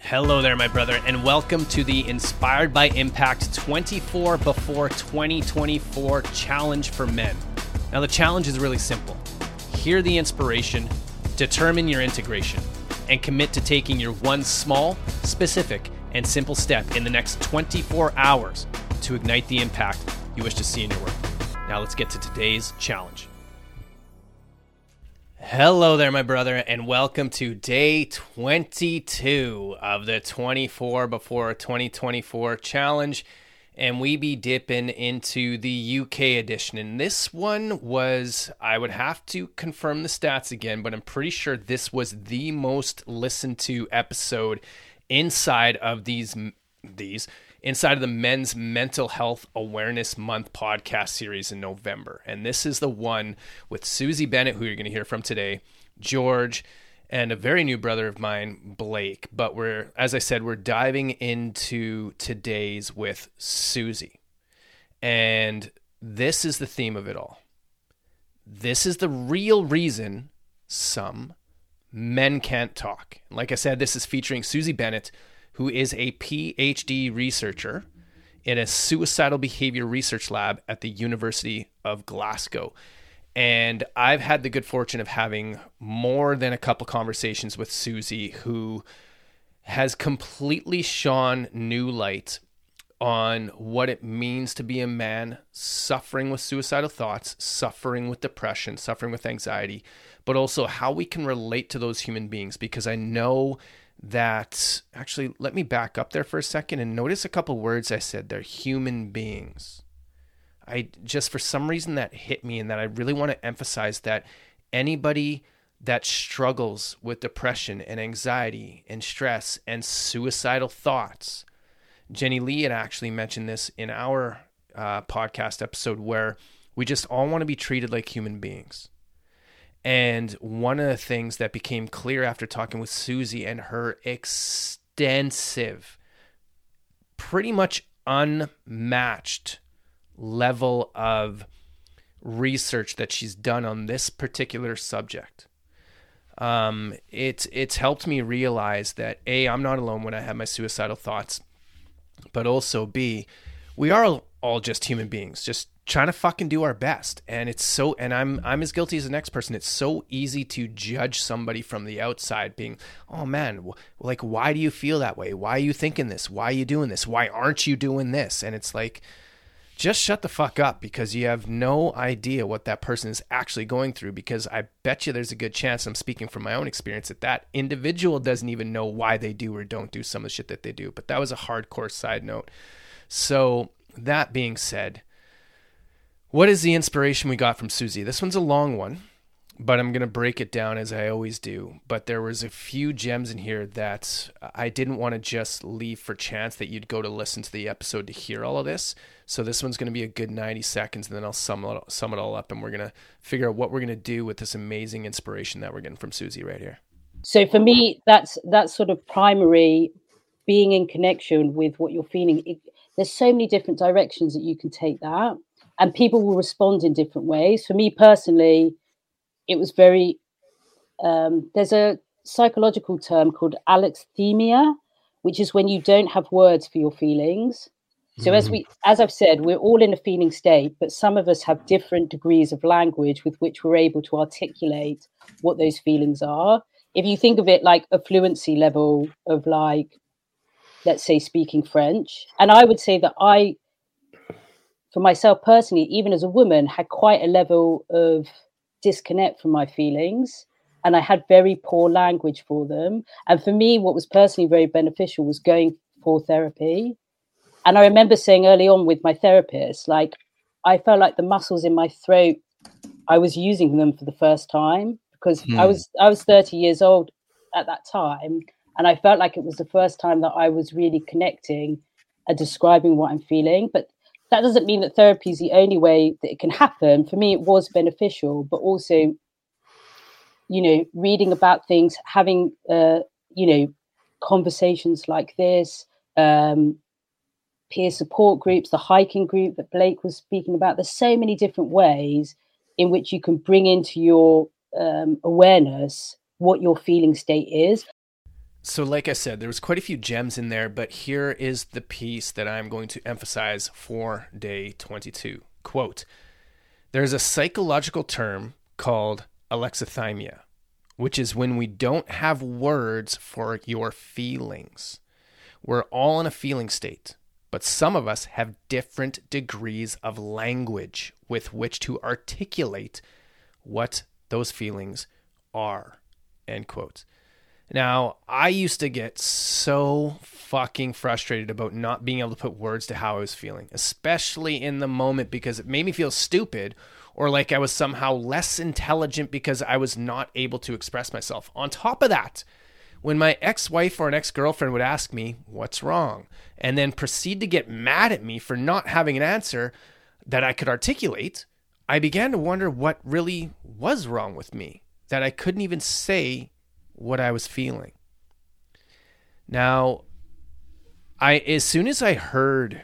Hello there, my brother, and welcome to the Inspired by Impact 24 Before 2024 Challenge for Men. Now, the challenge is really simple. Hear the inspiration, determine your integration, and commit to taking your one small, specific, and simple step in the next 24 hours to ignite the impact you wish to see in your work. Now, let's get to today's challenge. Hello there, my brother, and welcome to day 22 of the 24 Before 2024 Challenge, and we be dipping into the UK edition. And this one was, I would have to confirm the stats again, but I'm pretty sure this was the most listened to episode inside of inside of the Men's Mental Health Awareness Month podcast series in November. And this is the one with Susie Bennett, who you're going to hear from today, George, and a very new brother of mine, Blake. But as I said, we're diving into today's with Susie. And this is the theme of it all. This is the real reason some men can't talk. Like I said, this is featuring Susie Bennett, who is a PhD researcher in a suicidal behavior research lab at the University of Glasgow. And I've had the good fortune of having more than a couple conversations with Susie, who has completely shone new light on what it means to be a man suffering with suicidal thoughts, suffering with depression, suffering with anxiety, but also how we can relate to those human beings. Because I know that, actually, let me back up there for a second and notice a couple words I said. They're human beings. I just, for some reason, that hit me, and that I really want to emphasize that anybody that struggles with depression and anxiety and stress and suicidal thoughts, Jenny Lee had actually mentioned this in our podcast episode, where we just all want to be treated like human beings. And one of the things that became clear after talking with Susie and her extensive, pretty much unmatched level of research that she's done on this particular subject, it's helped me realize that A, I'm not alone when I have my suicidal thoughts, but also B, we are all just human beings, just trying to fucking do our best. And I'm as guilty as the next person. It's so easy to judge somebody from the outside, being, oh man, like, why do you feel that way? Why are you thinking this? Why are you doing this? Why aren't you doing this? And it's like, just shut the fuck up, because you have no idea what that person is actually going through. Because I bet you there's a good chance, I'm speaking from my own experience, that individual doesn't even know why they do or don't do some of the shit that they do. But that was a hardcore side note. So that being said, what is the inspiration we got from Susie? This one's a long one, but I'm going to break it down as I always do. But there was a few gems in here that I didn't want to just leave for chance that you'd go to listen to the episode to hear all of this. So this one's going to be a good 90 seconds, and then I'll sum it all up, and we're going to figure out what we're going to do with this amazing inspiration that we're getting from Susie right here. So for me, that's sort of primary, being in connection with what you're feeling. There's so many different directions that you can take that. And people will respond in different ways. For me personally, it was very, there's a psychological term called alexithymia, which is when you don't have words for your feelings. So as I've said, we're all in a feeling state, but some of us have different degrees of language with which we're able to articulate what those feelings are. If you think of it like a fluency level of, like, let's say, speaking French. And I would say that for myself personally, even as a woman, had quite a level of disconnect from my feelings, and I had very poor language for them. And for me, what was personally very beneficial was going for therapy. And I remember saying early on with my therapist, like, I felt like the muscles in my throat, I was using them for the first time, because I was 30 years old at that time, and I felt like it was the first time that I was really connecting and describing what I'm feeling. But that doesn't mean that therapy is the only way that it can happen. For me, it was beneficial, but also, reading about things, having, conversations like this, peer support groups, the hiking group that Blake was speaking about. There's so many different ways in which you can bring into your awareness what your feeling state is. So like I said, there was quite a few gems in there, but here is the piece that I'm going to emphasize for day 22. Quote, there's a psychological term called alexithymia, which is when we don't have words for your feelings. We're all in a feeling state, but some of us have different degrees of language with which to articulate what those feelings are, end quote. Now, I used to get so fucking frustrated about not being able to put words to how I was feeling, especially in the moment, because it made me feel stupid or like I was somehow less intelligent because I was not able to express myself. On top of that, when my ex-wife or an ex-girlfriend would ask me, what's wrong? And then proceed to get mad at me for not having an answer that I could articulate, I began to wonder what really was wrong with me, that I couldn't even say what I was feeling. Now, as soon as I heard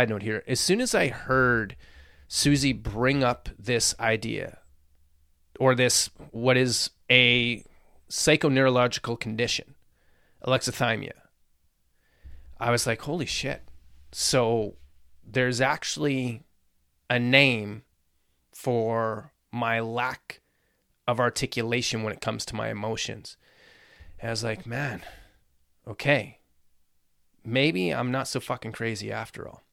Susie bring up this idea, or this, what is a psychoneurological condition, alexithymia, I was like, holy shit. So there's actually a name for my lack of articulation when it comes to my emotions. And I was like, man, okay, maybe I'm not so fucking crazy after all.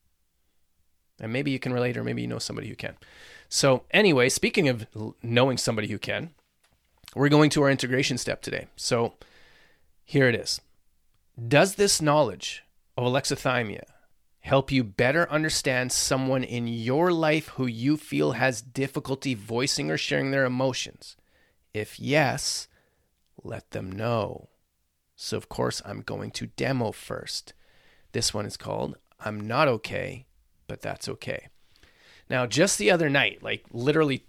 And maybe you can relate, or maybe you know somebody who can. So anyway, speaking of knowing somebody who can, we're going to our integration step today. So here it is. Does this knowledge of alexithymia help you better understand someone in your life who you feel has difficulty voicing or sharing their emotions? If yes, let them know. So of course, I'm going to demo first. This one is called I'm Not Okay, But That's Okay. Now, just the other night, like literally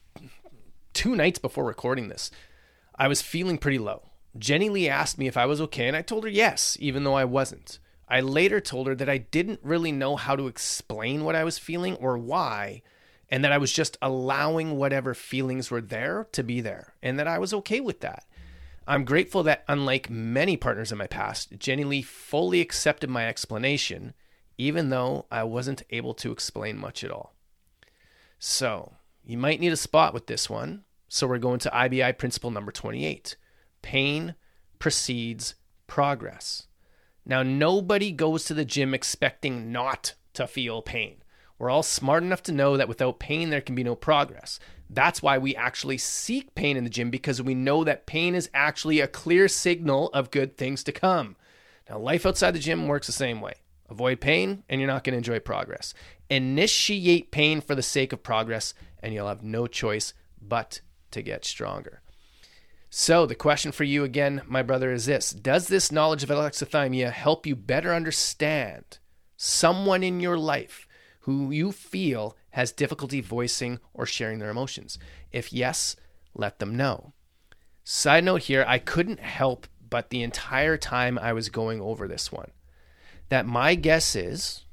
2 nights before recording this, I was feeling pretty low. Jenny Lee asked me if I was okay, and I told her yes, even though I wasn't. I later told her that I didn't really know how to explain what I was feeling or why, and that I was just allowing whatever feelings were there to be there, and that I was okay with that. I'm grateful that, unlike many partners in my past, Jenny Lee fully accepted my explanation, even though I wasn't able to explain much at all. So, you might need a spot with this one. So we're going to IBI principle number 28. Pain precedes progress. Now, nobody goes to the gym expecting not to feel pain. We're all smart enough to know that without pain, there can be no progress. That's why we actually seek pain in the gym, because we know that pain is actually a clear signal of good things to come. Now, life outside the gym works the same way. Avoid pain, and you're not going to enjoy progress. Initiate pain for the sake of progress, and you'll have no choice but to get stronger. So the question for you again, my brother, is this. Does this knowledge of alexithymia help you better understand someone in your life who you feel has difficulty voicing or sharing their emotions? If yes, let them know. Side note here, I couldn't help but the entire time I was going over this one, that my guess is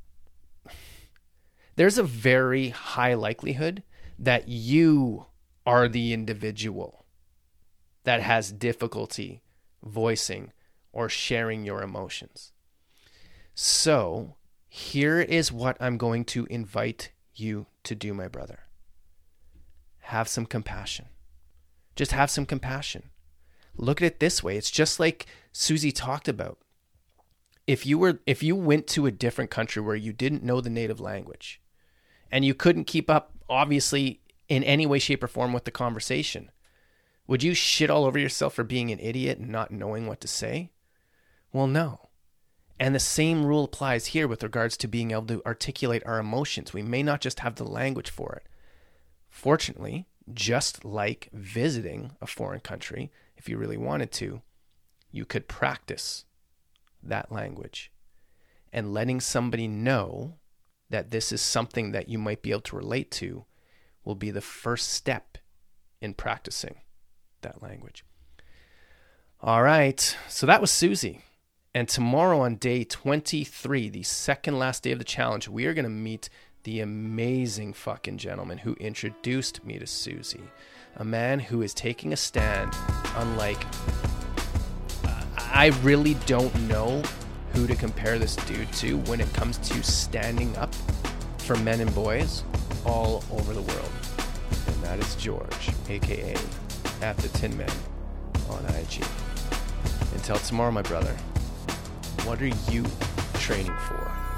there's a very high likelihood that you are the individual that has difficulty voicing or sharing your emotions. So here is what I'm going to invite you to do, my brother. Have some compassion. Just have some compassion. Look at it this way. It's just like Susie talked about. If you went to a different country where you didn't know the native language and you couldn't keep up, obviously, in any way, shape, or form with the conversation, would you shit all over yourself for being an idiot and not knowing what to say? Well, no. And the same rule applies here with regards to being able to articulate our emotions. We may not just have the language for it. Fortunately, just like visiting a foreign country, if you really wanted to, you could practice that language. And letting somebody know that this is something that you might be able to relate to will be the first step in practicing that language. All right, so that was Susie. And tomorrow on day 23, the second last day of the challenge, we are going to meet the amazing fucking gentleman who introduced me to Susie. A man who is taking a stand unlike I really don't know who to compare this dude to when it comes to standing up for men and boys all over the world. And that is George, aka at the Tin Man on IG. Until tomorrow, my brother, what are you training for?